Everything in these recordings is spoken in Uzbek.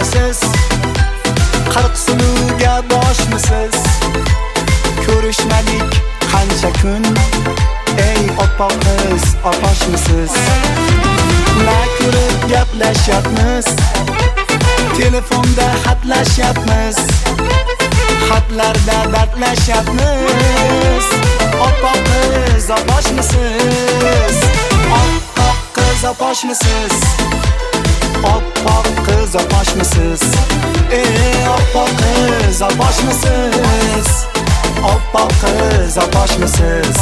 boshmisiz? 40 sinovga boshmisiz? Ko'rishmadik qancha kun, ey oppoq qiz, oposhmisiz? Na ko'rib gaplashyapmiz, telefonda xatlashyapmiz, xatlarda dardlashyapmiz. Oppoq qiz, oposhmisiz? Oppoq qiz, oposhmisiz? Oppoq qiz, oposhmisiz? Oppoq qiz, oposhmisiz? Oppoq qiz, oposhmisiz?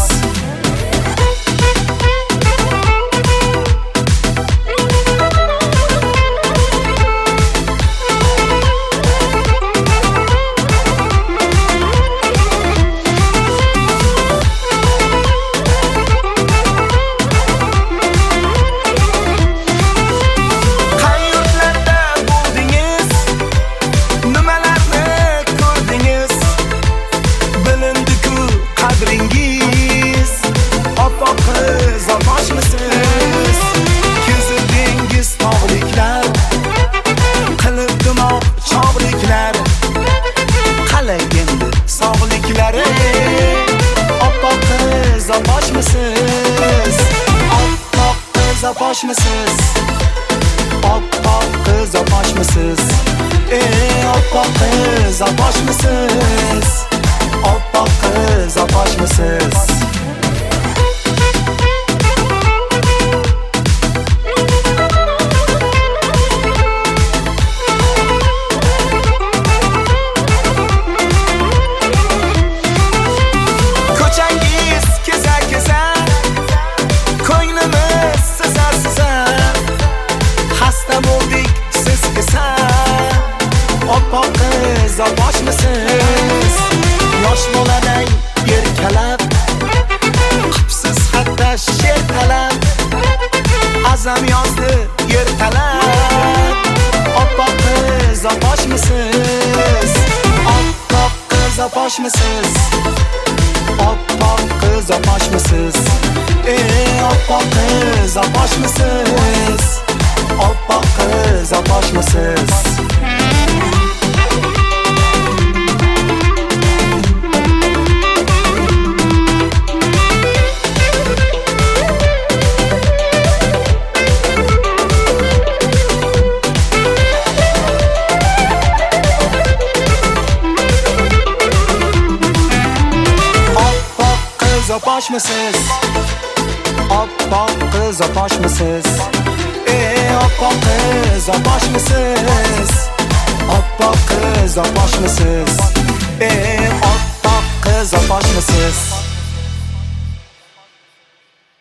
Oposhmisiz? Oppoq qiz, oposhmisiz? Oppoq qiz, oposhmisiz? Oppoq qiz, oposhmisiz? Ko'changiz keza-keza, ko'nglimiz siza-siza, xasta bo'ldik siz esa. Oppoq qiz, oposhmisiz? Yosh boladay erkalab, qipsiz xatda she'r talab, azam yozdi ertalab. Oppoq qiz, oposhmisiz? Oppoq qiz, oposhmisiz? Oppoq qiz, oposhmisiz? Oppoq qiz, oposhmisiz? Oppoq qiz, oposhmisiz? Oposhmisiz? Oppoq qiz, oposhmisiz? Oppoq qiz, oposhmisiz? Oppoq qiz, oposhmisiz? Oppoq qiz, oposhmisiz?